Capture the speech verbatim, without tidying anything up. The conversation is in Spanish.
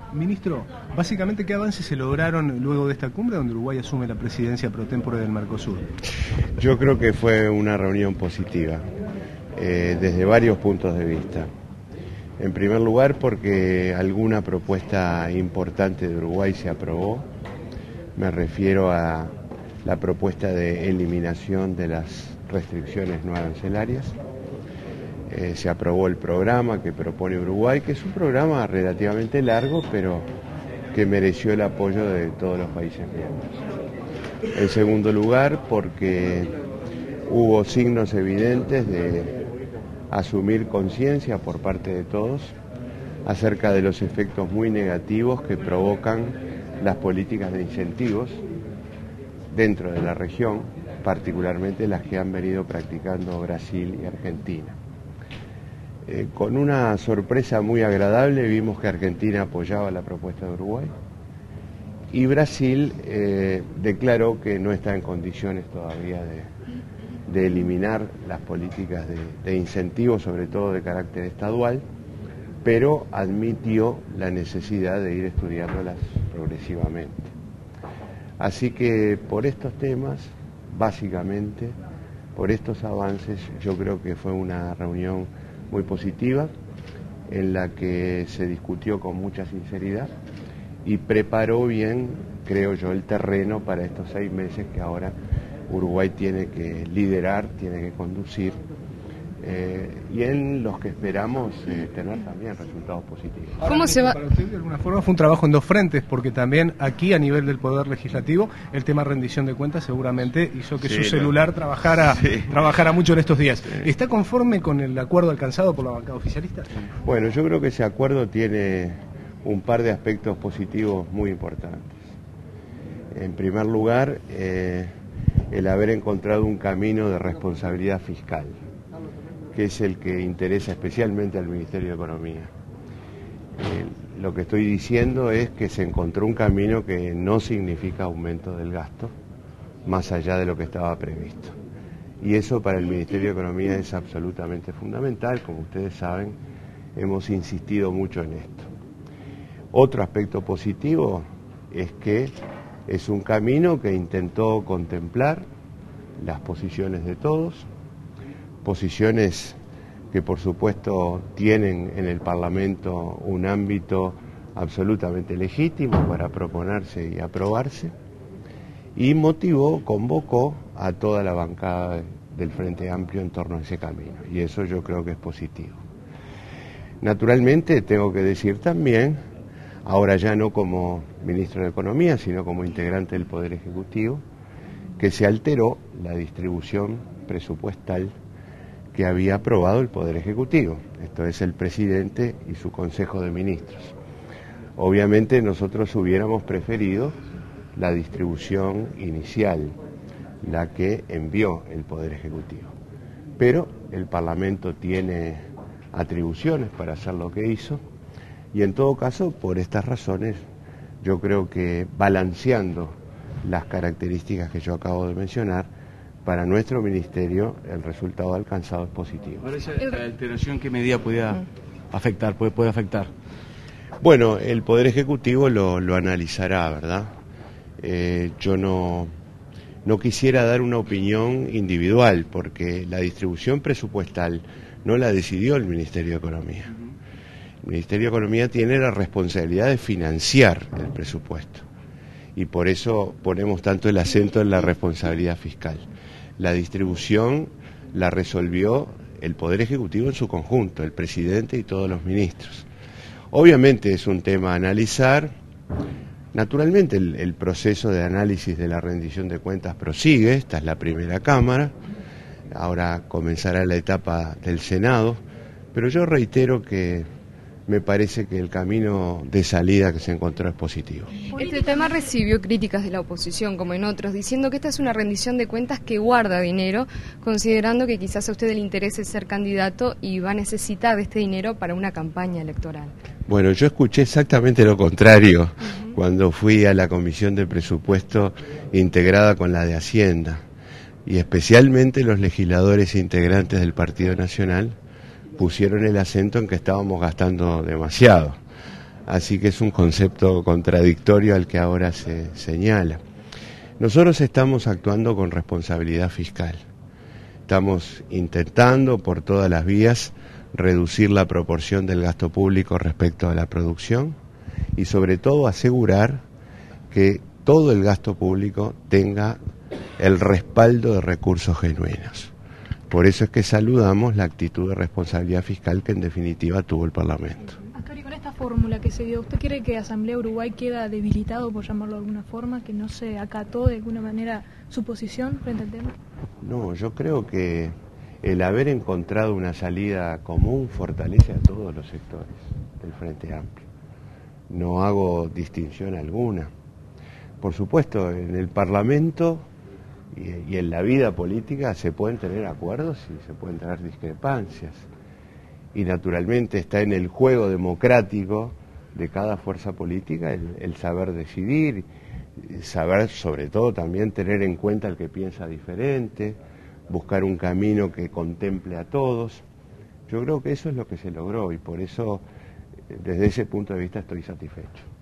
Ministro, básicamente, ¿qué avances se lograron luego de esta cumbre donde Uruguay asume la presidencia pro tempore del Mercosur? Yo creo que fue una reunión positiva, eh, desde varios puntos de vista. En primer lugar, porque alguna propuesta importante de Uruguay se aprobó. Me refiero a la propuesta de eliminación de las restricciones no arancelarias. Eh, se aprobó el programa que propone Uruguay, que es un programa relativamente largo, pero que mereció el apoyo de todos los países miembros. En segundo lugar, porque hubo signos evidentes de asumir conciencia por parte de todos acerca de los efectos muy negativos que provocan las políticas de incentivos dentro de la región, particularmente las que han venido practicando Brasil y Argentina. Eh, con una sorpresa muy agradable vimos que Argentina apoyaba la propuesta de Uruguay y Brasil eh, declaró que no está en condiciones todavía de, de eliminar las políticas de, de incentivos, sobre todo de carácter estadual, pero admitió la necesidad de ir estudiándolas progresivamente. Así que por estos temas, básicamente, por estos avances, yo creo que fue una reunión muy positiva, en la que se discutió con mucha sinceridad y preparó bien, creo yo, el terreno para estos seis meses que ahora Uruguay tiene que liderar, tiene que conducir, eh, y en los que esperamos eh, tener también resultados positivos. ¿Cómo se va? Para usted, de alguna forma, fue un trabajo en dos frentes, porque también aquí, a nivel del Poder Legislativo, el tema rendición de cuentas seguramente hizo que sí, su celular no. trabajara, sí. trabajara mucho en estos días. Sí. ¿Está conforme con el acuerdo alcanzado por la bancada oficialista? Bueno, yo creo que ese acuerdo tiene un par de aspectos positivos muy importantes. En primer lugar, eh, el haber encontrado un camino de responsabilidad fiscal, que es el que interesa especialmente al Ministerio de Economía. Eh, lo que estoy diciendo es que se encontró un camino que no significa aumento del gasto, más allá de lo que estaba previsto. Y eso para el Ministerio de Economía es absolutamente fundamental, como ustedes saben, hemos insistido mucho en esto. Otro aspecto positivo es que es un camino que intentó contemplar las posiciones de todos, posiciones que por supuesto tienen en el Parlamento un ámbito absolutamente legítimo para proponerse y aprobarse, y motivó, convocó a toda la bancada del Frente Amplio en torno a ese camino, y eso yo creo que es positivo. Naturalmente tengo que decir también, ahora ya no como ministro de Economía, sino como integrante del Poder Ejecutivo, que se alteró la distribución presupuestal que había aprobado el Poder Ejecutivo, esto es el presidente y su Consejo de Ministros. Obviamente nosotros hubiéramos preferido la distribución inicial, la que envió el Poder Ejecutivo, pero el Parlamento tiene atribuciones para hacer lo que hizo, y en todo caso, por estas razones, yo creo que balanceando las características que yo acabo de mencionar, para nuestro ministerio el resultado alcanzado es positivo. ¿Ahora esa alteración qué medida podía afectar, puede, puede afectar? Bueno, el Poder Ejecutivo lo, lo analizará, ¿verdad? Eh, yo no, no quisiera dar una opinión individual, porque la distribución presupuestal no la decidió el Ministerio de Economía. El Ministerio de Economía tiene la responsabilidad de financiar el presupuesto, y por eso ponemos tanto el acento en la responsabilidad fiscal. La distribución la resolvió el Poder Ejecutivo en su conjunto, el presidente y todos los ministros. Obviamente es un tema a analizar. Naturalmente el, el proceso de análisis de la rendición de cuentas prosigue, esta es la primera Cámara, ahora comenzará la etapa del Senado, pero yo reitero que me parece que el camino de salida que se encontró es positivo. Este tema recibió críticas de la oposición, como en otros, diciendo que esta es una rendición de cuentas que guarda dinero, considerando que quizás a usted le interese ser candidato y va a necesitar de este dinero para una campaña electoral. Bueno, yo escuché exactamente lo contrario uh-huh. cuando fui a la Comisión de Presupuesto integrada con la de Hacienda, y especialmente los legisladores integrantes del Partido Nacional pusieron el acento en que estábamos gastando demasiado. así que es un concepto contradictorio al que ahora se señala. Nosotros estamos actuando con responsabilidad fiscal. Estamos intentando por todas las vías reducir la proporción del gasto público respecto a la producción y sobre todo asegurar que todo el gasto público tenga el respaldo de recursos genuinos. Por eso es que saludamos la actitud de responsabilidad fiscal que en definitiva tuvo el Parlamento. Astori, con esta fórmula que se dio, ¿usted cree que Asamblea Uruguay queda debilitado, por llamarlo de alguna forma, que no se acató de alguna manera su posición frente al tema? No, yo creo que el haber encontrado una salida común fortalece a todos los sectores del Frente Amplio. No hago distinción alguna. Por supuesto, en el Parlamento y, y en la vida política se pueden tener acuerdos y se pueden tener discrepancias. Y naturalmente está en el juego democrático de cada fuerza política el, el saber decidir, saber sobre todo también tener en cuenta el que piensa diferente, buscar un camino que contemple a todos. Yo creo que eso es lo que se logró y por eso desde ese punto de vista estoy satisfecho.